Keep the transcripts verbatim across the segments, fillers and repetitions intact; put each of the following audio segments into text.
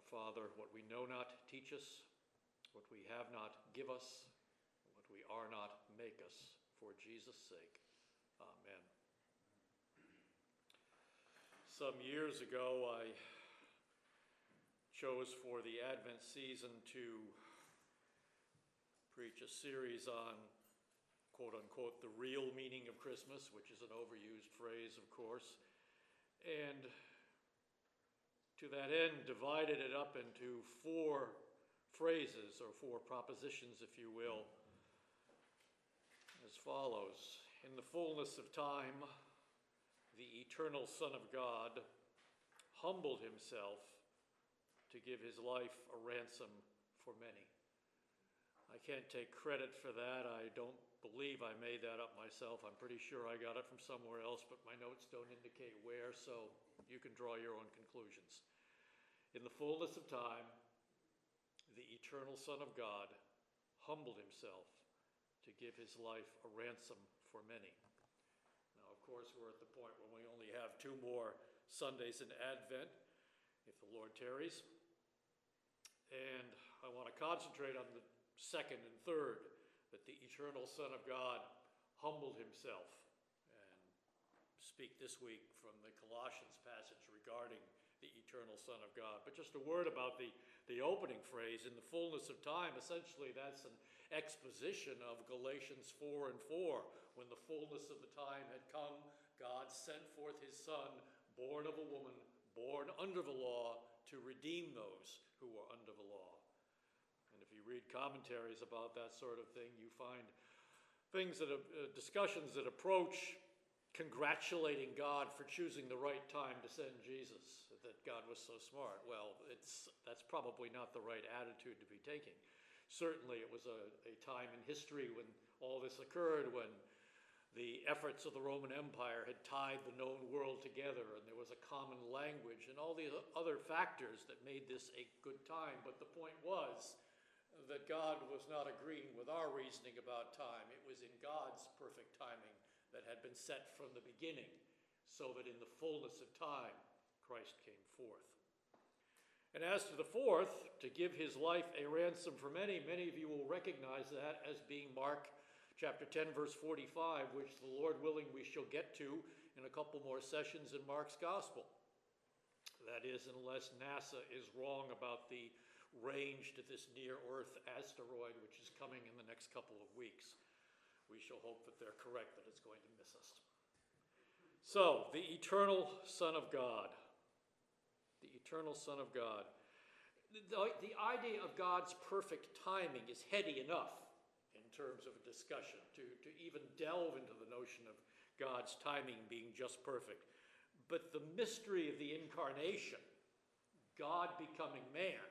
Father, what we know not, teach us. What we have not, give us. What we are not, make us. For Jesus' sake. Amen. Some years ago, I chose for the Advent season to preach a series on, quote unquote, the real meaning of Christmas, which is an overused phrase, of course, and to that end divided it up into four phrases, or four propositions, if you will, as follows. In the fullness of time, the eternal Son of God humbled himself to give his life a ransom for many. I can't take credit for that. I don't believe I made that up myself. I'm pretty sure I got it from somewhere else, but my notes don't indicate where, so you can draw your own conclusions. In the fullness of time, the eternal Son of God humbled himself to give his life a ransom for many. Now, of course, we're at the point where we only have two more Sundays in Advent, if the Lord tarries. And I want to concentrate on the second and third, that the eternal Son of God humbled himself, and speak this week from the Colossians passage regarding the eternal Son of God. But just a word about the, the opening phrase, in the fullness of time. Essentially, that's an exposition of Galatians four and four. When the fullness of the time had come, God sent forth his Son, born of a woman, born under the law, to redeem those who were under the law. And if you read commentaries about that sort of thing, you find things that are, uh, discussions that approach congratulating God for choosing the right time to send Jesus, that God was so smart. Well, it's that's probably not the right attitude to be taking. Certainly it was a, a time in history when all this occurred, when the efforts of the Roman Empire had tied the known world together, and there was a common language and all the other factors that made this a good time. But the point was that God was not agreeing with our reasoning about time. It was in God's perfect timing that had been set from the beginning, so that in the fullness of time, Christ came forth. And as to the fourth, to give his life a ransom for many, many of you will recognize that as being Mark chapter ten, verse forty-five, which the Lord willing we shall get to in a couple more sessions in Mark's gospel. That is, unless NASA is wrong about the range to this near-Earth asteroid, which is coming in the next couple of weeks. We shall hope that they're correct, that it's going to miss us. So, the eternal Son of God. The eternal Son of God. The, the idea of God's perfect timing is heady enough in terms of a discussion to, to even delve into the notion of God's timing being just perfect. But the mystery of the incarnation, God becoming man,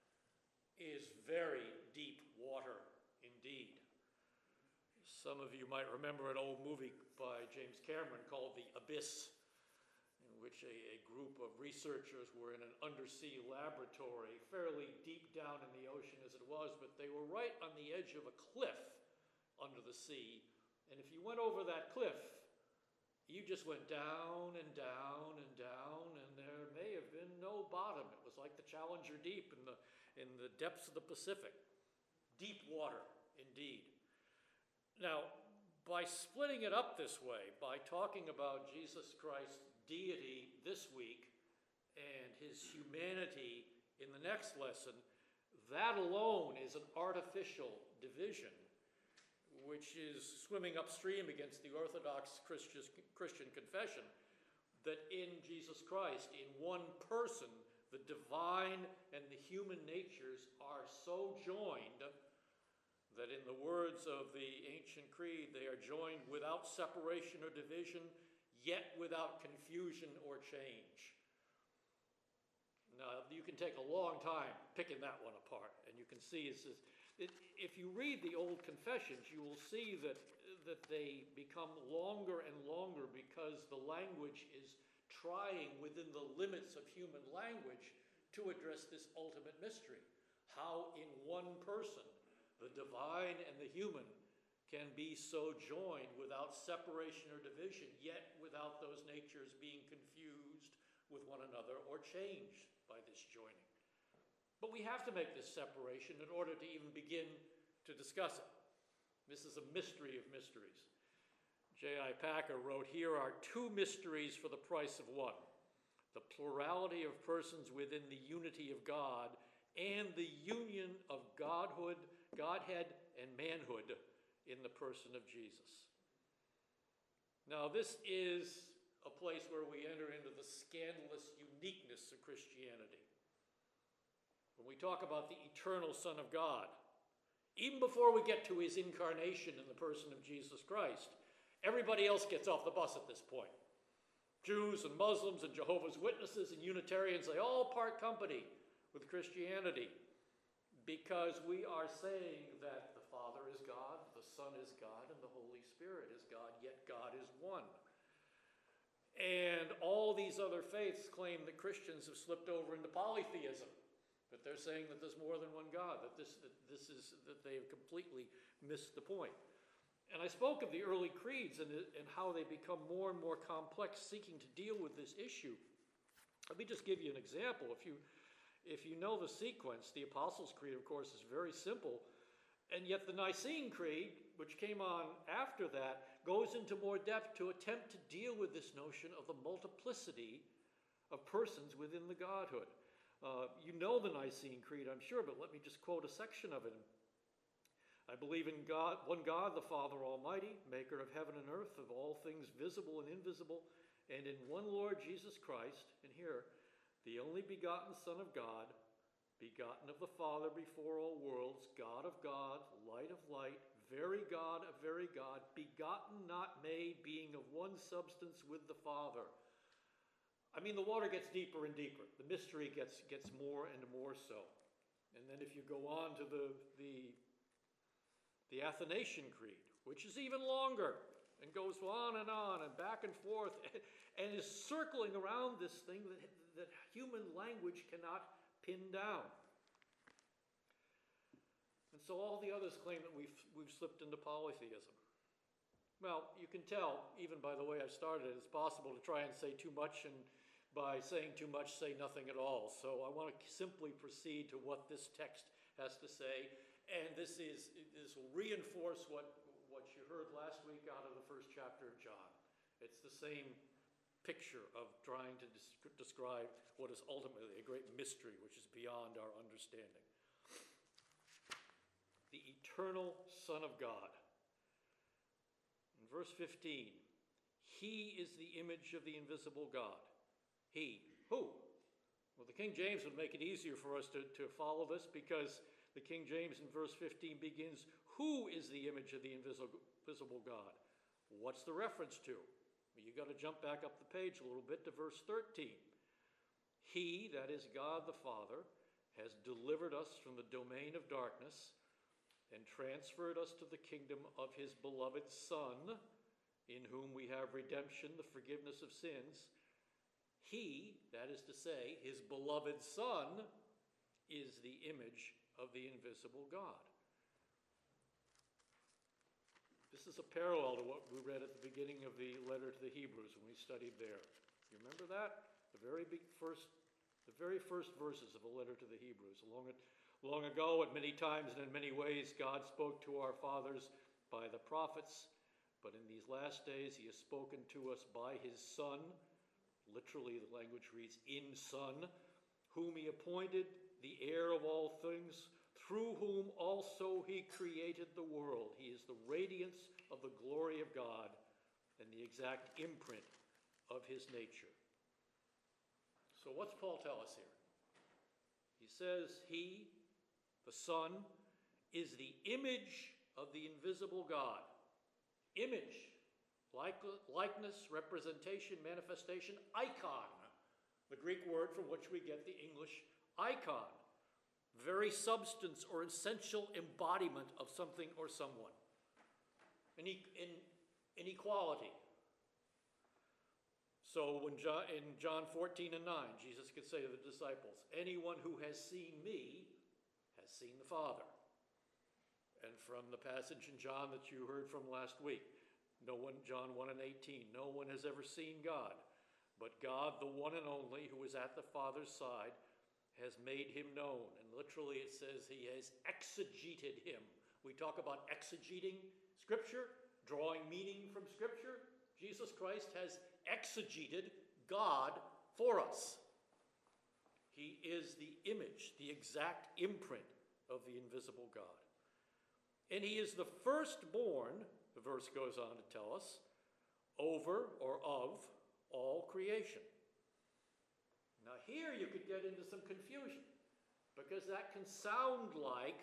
is very deep water indeed. Some of you might remember an old movie by James Cameron called The Abyss, in which a, a group of researchers were in an undersea laboratory, fairly deep down in the ocean as it was, but they were right on the edge of a cliff under the sea. And if you went over that cliff, you just went down and down and down, and there may have been no bottom. It was like the Challenger Deep in the, in the depths of the Pacific. Deep water, indeed. Now, by splitting it up this way, by talking about Jesus Christ's deity this week and his humanity in the next lesson, that alone is an artificial division, which is swimming upstream against the Orthodox Christian confession that in Jesus Christ, in one person, the divine and the human natures are so joined that in the words of the ancient creed, they are joined without separation or division, yet without confusion or change. Now, you can take a long time picking that one apart, and you can see it's just, it, if you read the old confessions, you will see that, that they become longer and longer because the language is trying within the limits of human language to address this ultimate mystery. How in one person, the divine and the human can be so joined without separation or division, yet without those natures being confused with one another or changed by this joining. But we have to make this separation in order to even begin to discuss it. This is a mystery of mysteries. J I Packer wrote, "Here are two mysteries for the price of one: the plurality of persons within the unity of God and the union of Godhood, Godhead and manhood in the person of Jesus." Now, this is a place where we enter into the scandalous uniqueness of Christianity. When we talk about the eternal Son of God, even before we get to his incarnation in the person of Jesus Christ, everybody else gets off the bus at this point. Jews and Muslims and Jehovah's Witnesses and Unitarians, they all part company with Christianity because we are saying that the Father is God, the Son is God, and the Holy Spirit is God, yet God is one. And all these other faiths claim that Christians have slipped over into polytheism, that they're saying that there's more than one God, that this, that this is, that they have completely missed the point. And I spoke of the early creeds and, and how they become more and more complex, seeking to deal with this issue. Let me just give you an example. If you, if you know the sequence, the Apostles' Creed, of course, is very simple, and yet the Nicene Creed, which came on after that, goes into more depth to attempt to deal with this notion of the multiplicity of persons within the Godhood. Uh, you know the Nicene Creed, I'm sure, but let me just quote a section of it. "I believe in God, one God, the Father Almighty, maker of heaven and earth, of all things visible and invisible, and in one Lord Jesus Christ," and here, "the only begotten Son of God, begotten of the Father before all worlds, God of God, light of light, very God of very God, begotten, not made, being of one substance with the Father." I mean, the water gets deeper and deeper. The mystery gets, gets more and more so. And then if you go on to the, the, the Athanasian Creed, which is even longer and goes on and on and back and forth and is circling around this thing that, that human language cannot pin down. And so all the others claim that we've, we've slipped into polytheism. Well, you can tell, even by the way I started, it's possible to try and say too much, and by saying too much, say nothing at all. So I want to simply proceed to what this text has to say, and this is this will reinforce what, what you heard last week out of the first chapter of John. It's the same picture of trying to des- describe what is ultimately a great mystery, which is beyond our understanding. The eternal Son of God. In verse fifteen, "He is the image of the invisible God." He. Who? Well, the King James would make it easier for us to, to follow this, because the King James in verse fifteen begins, "Who is the image of the invisible, invisible God?" What's the reference to? Well, you got to jump back up the page a little bit to verse thirteen. "He," that is God the Father, "has delivered us from the domain of darkness and transferred us to the kingdom of his beloved Son, in whom we have redemption, the forgiveness of sins." He, that is to say, his beloved Son, is the image of the invisible God. This is a parallel to what we read at the beginning of the letter to the Hebrews when we studied there. You remember that? The very big first, the very first verses of the letter to the Hebrews. Long, long ago, at many times and in many ways, God spoke to our fathers by the prophets, but in these last days he has spoken to us by his Son. Literally, the language reads, "in Son, whom he appointed the heir of all things, through whom also he created the world. He is the radiance of the glory of God and the exact imprint of his nature." So what's Paul tell us here? He says he, the Son, is the image of the invisible God. Image. Likeness, representation, manifestation, icon. The Greek word from which we get the English icon. Very substance or essential embodiment of something or someone. An, e- in, inequality. So when John, in John fourteen and nine, Jesus could say to the disciples, "Anyone who has seen me has seen the Father." And from the passage in John that you heard from last week, no one, John one and eighteen, "No one has ever seen God, but God, the one and only, who is at the Father's side, has made him known. And literally it says he has exegeted him. We talk about exegeting Scripture, drawing meaning from Scripture. Jesus Christ has exegeted God for us. He is the image, the exact imprint of the invisible God. And he is the firstborn, the verse goes on to tell us, over or of all creation. Now here you could get into some confusion, because that can sound like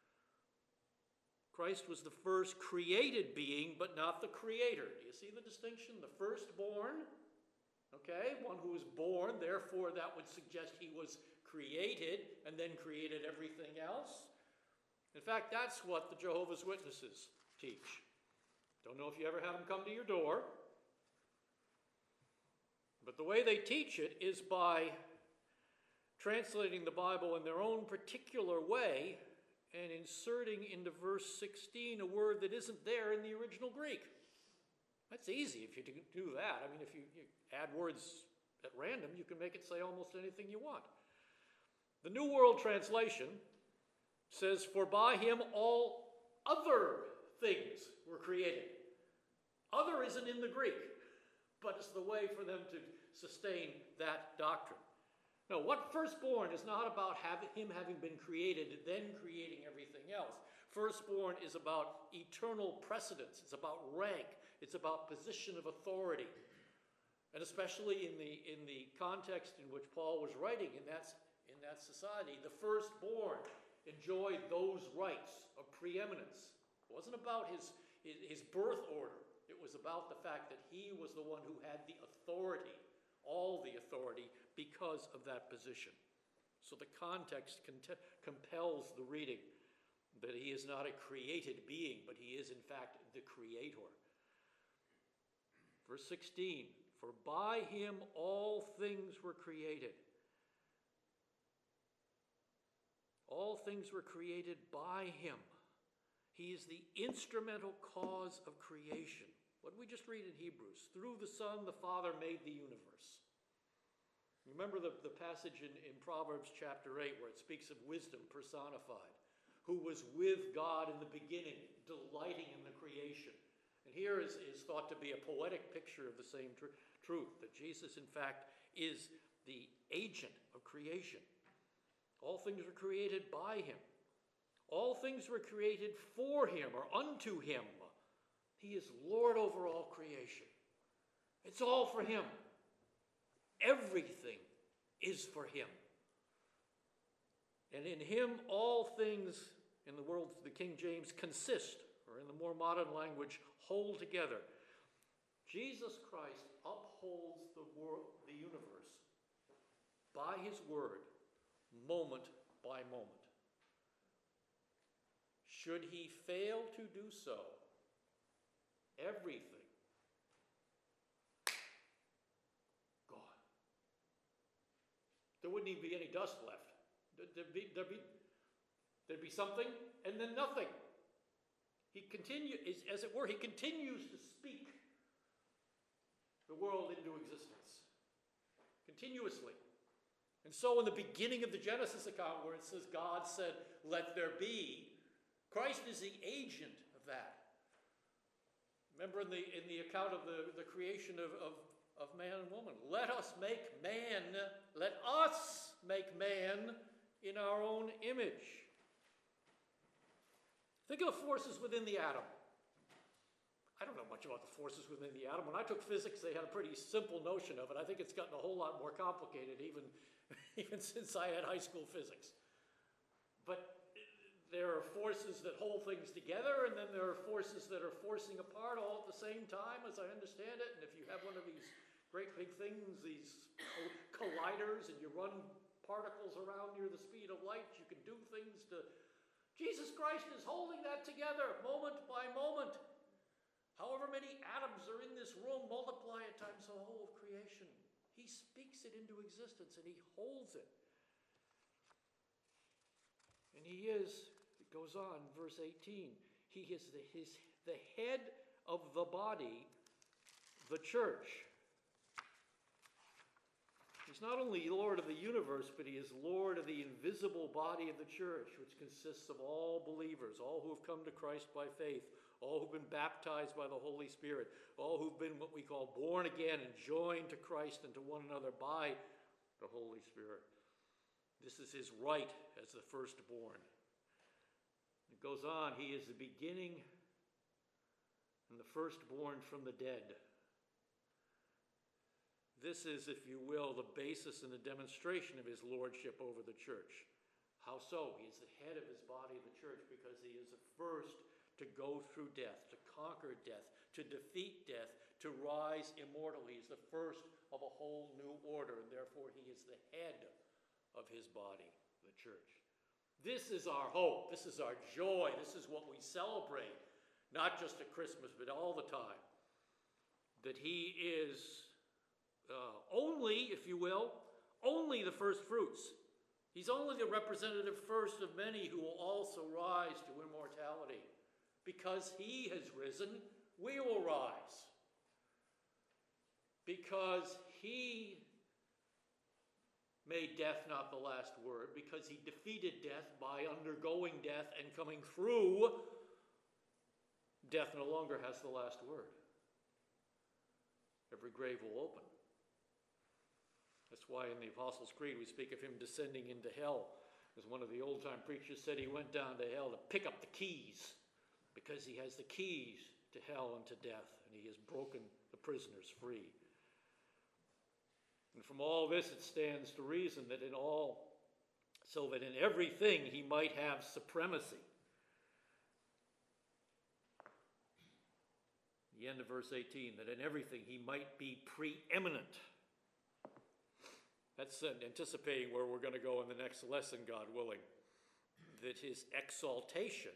Christ was the first created being, but not the creator. Do you see the distinction? The firstborn, okay, one who was born, therefore that would suggest he was created and then created everything else. In fact, that's what the Jehovah's Witnesses teach. Don't know if you ever had them come to your door, but the way they teach it is by translating the Bible in their own particular way and inserting into verse sixteen a word that isn't there in the original Greek. That's easy if you do that. I mean, if you, you add words at random, you can make it say almost anything you want. The New World Translation says, "For by him all other things were created." Other isn't in the Greek, but it's the way for them to sustain that doctrine. No, what firstborn is not about having, him having been created and then creating everything else. Firstborn is about eternal precedence. It's about rank. It's about position of authority. And especially in the, in the context in which Paul was writing in that, in that society, the firstborn enjoyed those rights of preeminence. It wasn't about his, his, his birth order. It was about the fact that he was the one who had the authority, all the authority, because of that position. So the context cont- compels the reading that he is not a created being, but he is in fact the creator. Verse sixteen, "For by him all things were created." All things were created by him. He is the instrumental cause of creation. What did we just read in Hebrews? Through the Son, the Father made the universe. Remember the, the passage in, in Proverbs chapter eight where it speaks of wisdom personified, who was with God in the beginning, delighting in the creation. And here is, is thought to be a poetic picture of the same tr- truth, that Jesus, in fact, is the agent of creation. All things were created by him. All things were created for him or unto him. He is Lord over all creation. It's all for him. Everything is for him. And in him all things, in the world of the King James, consist, or in the more modern language, hold together. Jesus Christ upholds the world, the universe, by his word, moment by moment. Should he fail to do so, everything gone. There wouldn't even be any dust left. There'd be, there'd be, there'd be something and then nothing. He continue, as it were, he continues to speak the world into existence continuously. And so in the beginning of the Genesis account where it says God said, "Let there be," Christ is the agent of that. Remember in the, in the account of the, the creation of, of, of man and woman, let us make man, let us make man in our own image. Think of the forces within the atom. I don't know much about the forces within the atom. When I took physics, they had a pretty simple notion of it. I think it's gotten a whole lot more complicated even, even since I had high school physics. But there are forces that hold things together, and then there are forces that are forcing apart all at the same time, as I understand it. And if you have one of these great big things, these colliders, and you run particles around near the speed of light, you can do things to... Jesus Christ is holding that together, moment by moment. However many atoms are in this room, multiply it times the whole of creation. He speaks it into existence, and he holds it. And he is... goes on, verse eighteen. He is the, his, the head of the body, the church. He's not only Lord of the universe, but he is Lord of the invisible body of the church, which consists of all believers, all who have come to Christ by faith, all who've been baptized by the Holy Spirit, all who've been what we call born again and joined to Christ and to one another by the Holy Spirit. This is his right as the firstborn. It goes on, he is the beginning and the firstborn from the dead. This is, if you will, the basis and the demonstration of his lordship over the church. How so? He is the head of his body, the church, because he is the first to go through death, to conquer death, to defeat death, to rise immortal. He is the first of a whole new order, and therefore he is the head of his body, the church. This is our hope. This is our joy. This is what we celebrate, not just at Christmas, but all the time. That he is uh, only, if you will, only the first fruits. He's only the representative first of many who will also rise to immortality. Because he has risen, we will rise. Because he made death not the last word, because he defeated death by undergoing death and coming through, death no longer has the last word. Every grave will open. That's why in the Apostles' Creed we speak of him descending into hell. As one of the old-time preachers said, he went down to hell to pick up the keys, because he has the keys to hell and to death, and he has broken the prisoners free. And from all this it stands to reason that in all, so that in everything he might have supremacy. The end of verse eighteen, that in everything he might be preeminent. That's anticipating where we're going to go in the next lesson, God willing. That his exaltation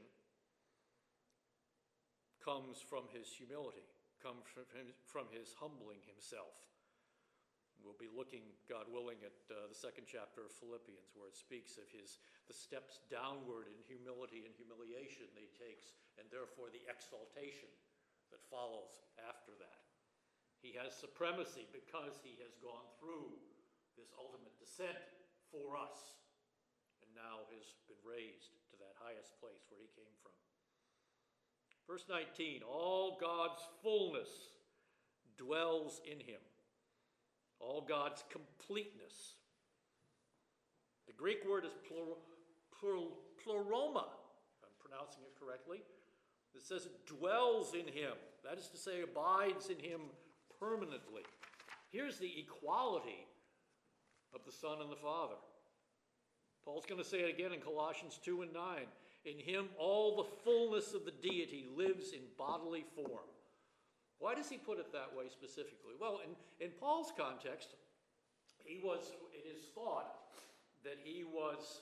comes from his humility, comes from, him, from his humbling himself. We'll be looking, God willing, at uh, the second chapter of Philippians, where it speaks of his the steps downward in humility and humiliation that he takes, and therefore the exaltation that follows after that. He has supremacy because he has gone through this ultimate descent for us, and now has been raised to that highest place where he came from. Verse nineteen, all God's fullness dwells in him. All God's completeness. The Greek word is plur, plur, pleroma, if I'm pronouncing it correctly. It says it dwells in him. That is to say, abides in him permanently. Here's the equality of the Son and the Father. Paul's going to say it again in Colossians two and nine. In him all the fullness of the deity lives in bodily form. Why does he put it that way specifically? Well, in, in Paul's context, he was, it is thought that he was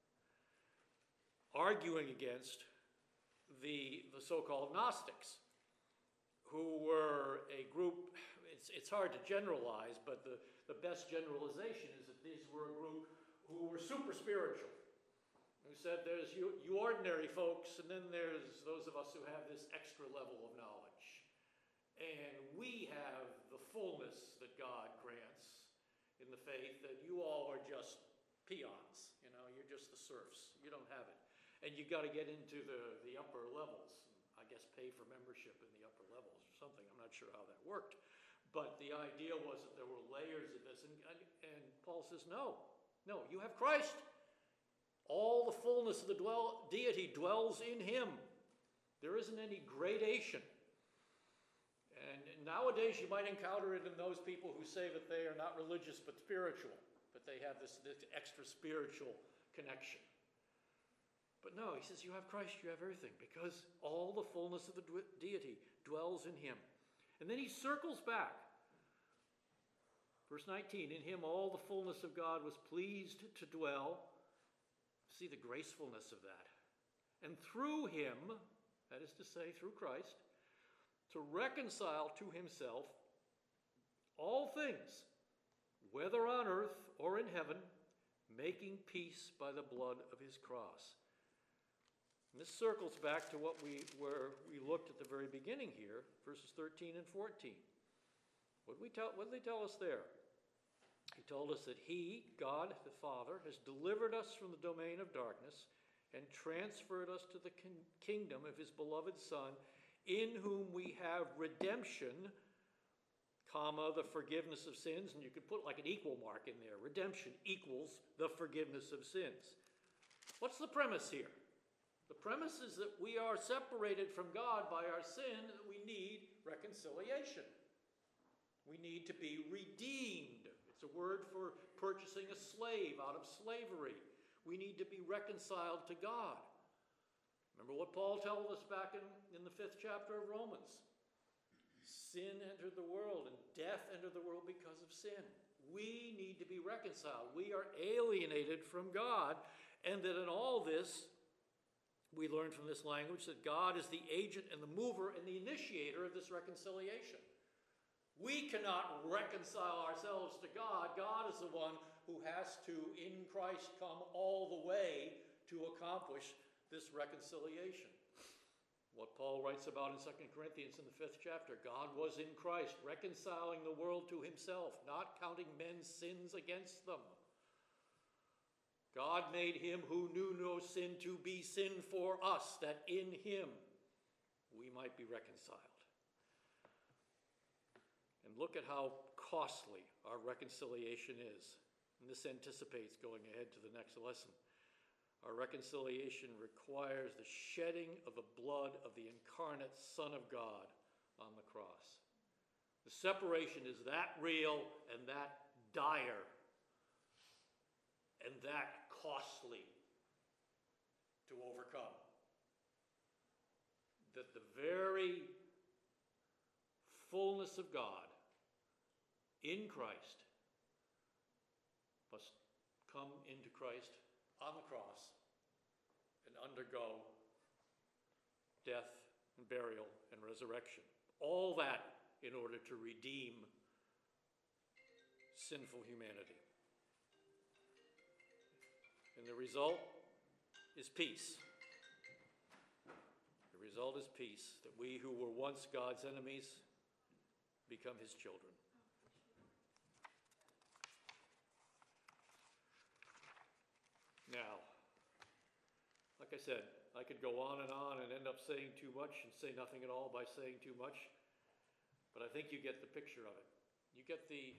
arguing against the, the so-called Gnostics, who were a group, it's, it's hard to generalize, but the, the best generalization is that these were a group who were super spiritual, who said there's you, you ordinary folks, and then there's those of us who have this extra level of knowledge. And we have the fullness that God grants in the faith, that you all are just peons. You know, you're just the serfs. You don't have it. And you got to get into the, the upper levels. I guess pay for membership in the upper levels or something. I'm not sure how that worked. But the idea was that there were layers of this. And, and, and Paul says, no, no, you have Christ. All the fullness of the dwell, deity dwells in him. There isn't any gradation. And nowadays you might encounter it in those people who say that they are not religious but spiritual, but they have this, this extra spiritual connection. But no, he says you have Christ, you have everything, because all the fullness of the deity dwells in him. And then he circles back. Verse nineteen, in him all the fullness of God was pleased to dwell. See the gracefulness of that. And through him, that is to say, through Christ, to reconcile to himself all things, whether on earth or in heaven, making peace by the blood of his cross. And this circles back to what we where we looked at the very beginning here, verses thirteen and fourteen. What did we tell? What did they tell us there? He told us that he, God the Father, has delivered us from the domain of darkness and transferred us to the kin- kingdom of his beloved Son, in whom we have redemption, comma, the forgiveness of sins. And you could put like an equal mark in there. Redemption equals the forgiveness of sins. What's the premise here? The premise is that we are separated from God by our sin, that we need reconciliation. We need to be redeemed. It's a word for purchasing a slave out of slavery. We need to be reconciled to God. Remember what Paul told us back in, in the fifth chapter of Romans. Sin entered the world and death entered the world because of sin. We need to be reconciled. We are alienated from God, and that in all this, we learn from this language that God is the agent and the mover and the initiator of this reconciliation. We cannot reconcile ourselves to God. God is the one who has to, in Christ, come all the way to accomplish this reconciliation. What Paul writes about in Second Corinthians in the fifth chapter, God was in Christ, reconciling the world to himself, not counting men's sins against them. God made him who knew no sin to be sin for us, that in him we might be reconciled. And look at how costly our reconciliation is. And this anticipates going ahead to the next lesson. Our reconciliation requires the shedding of the blood of the incarnate Son of God on the cross. The separation is that real and that dire and that costly to overcome, that the very fullness of God in Christ must come into Christ on the cross and undergo death and burial and resurrection. All that in order to redeem sinful humanity. And the result is peace. The result is peace, that we who were once God's enemies become his children. Now, like I said, I could go on and on and end up saying too much and say nothing at all by saying too much, but I think you get the picture of it. You get the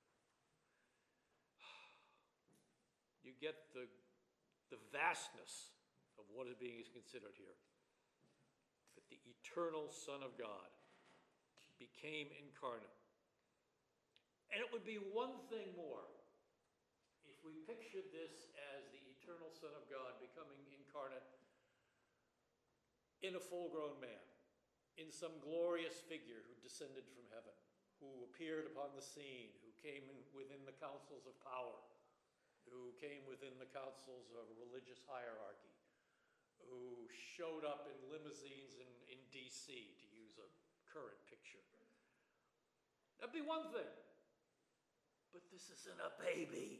you get the the vastness of what is being considered here. That the eternal Son of God became incarnate. And it would be one thing more if we pictured this as the eternal Son of God becoming incarnate in a full-grown man, in some glorious figure who descended from heaven, who appeared upon the scene, who came in within the councils of power, who came within the councils of religious hierarchy, who showed up in limousines in, in D C, to use a current picture. That'd be one thing. But this isn't a baby.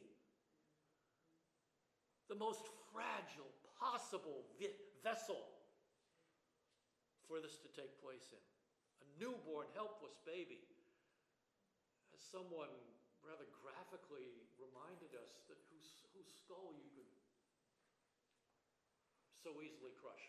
The most fragile possible vi- vessel for this to take place in. A newborn, helpless baby. As someone rather graphically reminded us that whose, whose skull you could so easily crush.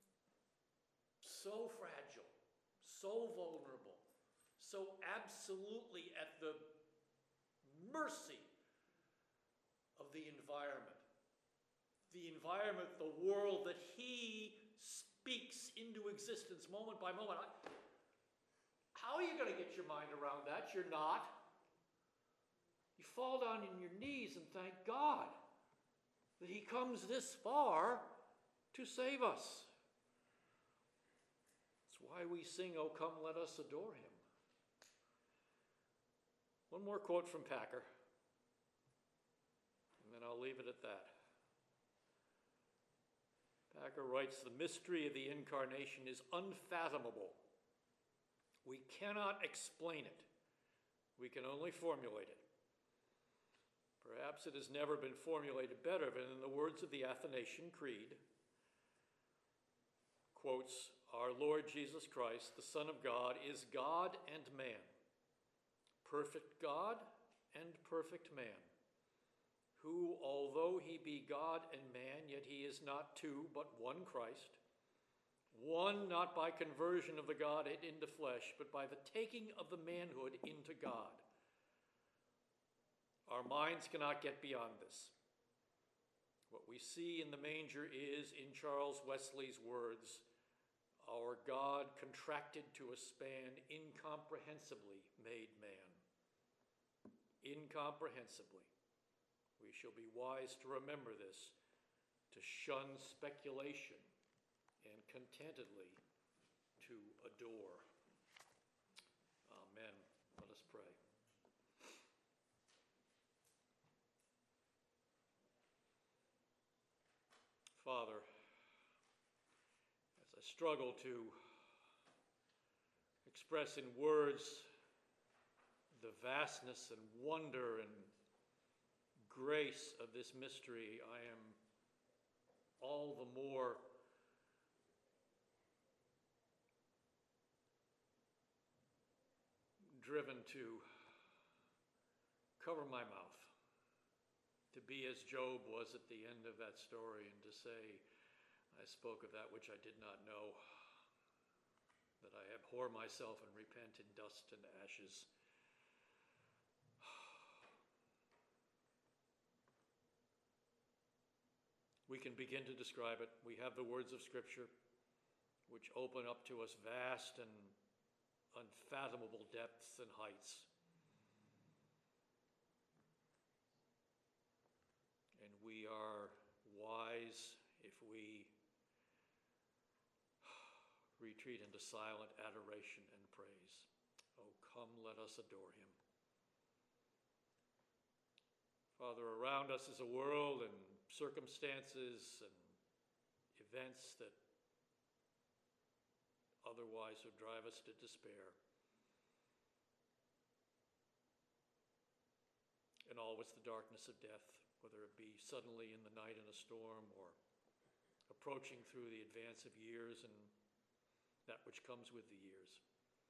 So fragile, so vulnerable, so absolutely at the mercy of the environment. The environment, the world that he speaks into existence moment by moment. I, how are you going to get your mind around that? You're not. You fall down on your knees and thank God that he comes this far to save us. That's why we sing, "Oh, come, let us adore him." One more quote from Packer, and then I'll leave it at that. Packer writes, "The mystery of the incarnation is unfathomable. We cannot explain it. We can only formulate it. Perhaps it has never been formulated better than in the words of the Athanasian Creed. Quotes, our Lord Jesus Christ, the Son of God, is God and man, perfect God and perfect man. who, although he be God and man, yet he is not two, but one Christ, one not by conversion of the Godhead into flesh, but by the taking of the manhood into God. Our minds cannot get beyond this. What we see in the manger is, in Charles Wesley's words, our God contracted to a span, incomprehensibly made man. Incomprehensibly. We shall be wise to remember this, to shun speculation, and contentedly to adore. Amen. Let us pray. Father, as I struggle to express in words the vastness and wonder and grace of this mystery, I am all the more driven to cover my mouth, to be as Job was at the end of that story, and to say, I spoke of that which I did not know, that I abhor myself and repent in dust and ashes. We can begin to describe it. We have the words of Scripture, which open up to us vast and unfathomable depths and heights. And we are wise if we retreat into silent adoration and praise. Oh, come, let us adore him. Father, around us is a world and circumstances and events that otherwise would drive us to despair. And always the darkness of death, whether it be suddenly in the night in a storm or approaching through the advance of years and that which comes with the years.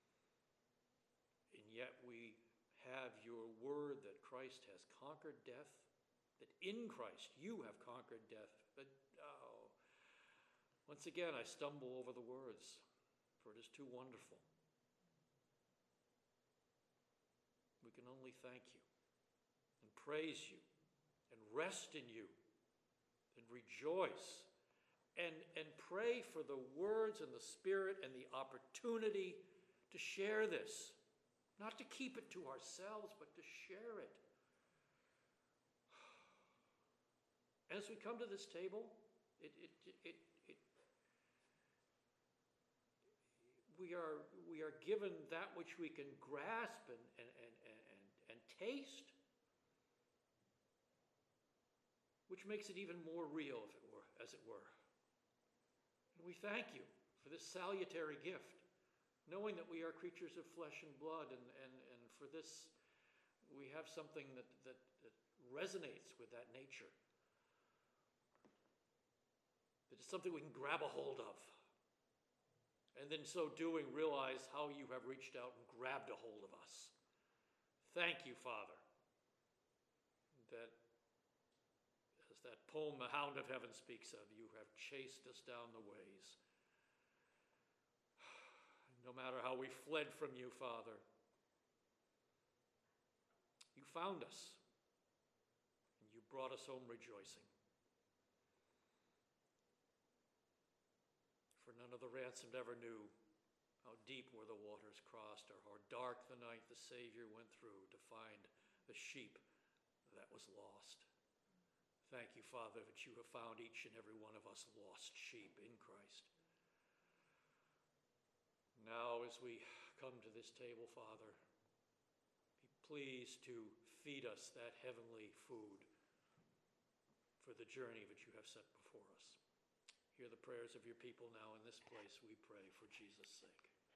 And yet we have your word that Christ has conquered death, that in Christ you have conquered death. But oh, once again I stumble over the words, for it is too wonderful. We can only thank you and praise you and rest in you and rejoice and, and pray for the words and the Spirit and the opportunity to share this. Not to keep it to ourselves, but to share it. As we come to this table, it, it, it, it, we are, we are given that which we can grasp and, and, and, and, and taste, which makes it even more real, if it were, as it were. And we thank you for this salutary gift, knowing that we are creatures of flesh and blood, and, and, and for this we have something that, that, that resonates with that nature. That is something we can grab a hold of. And then so doing, realize how you have reached out and grabbed a hold of us. Thank you, Father, that as that poem, The Hound of Heaven, speaks of, you have chased us down the ways. No matter how we fled from you, Father, you found us, and you brought us home rejoicing. For none of the ransomed ever knew how deep were the waters crossed, or how dark the night the Savior went through to find the sheep that was lost. Thank you, Father, that you have found each and every one of us lost sheep in Christ. Now, as we come to this table, Father, be pleased to feed us that heavenly food for the journey that you have set before us. Hear the prayers of your people now in this place, we pray, for Jesus' sake.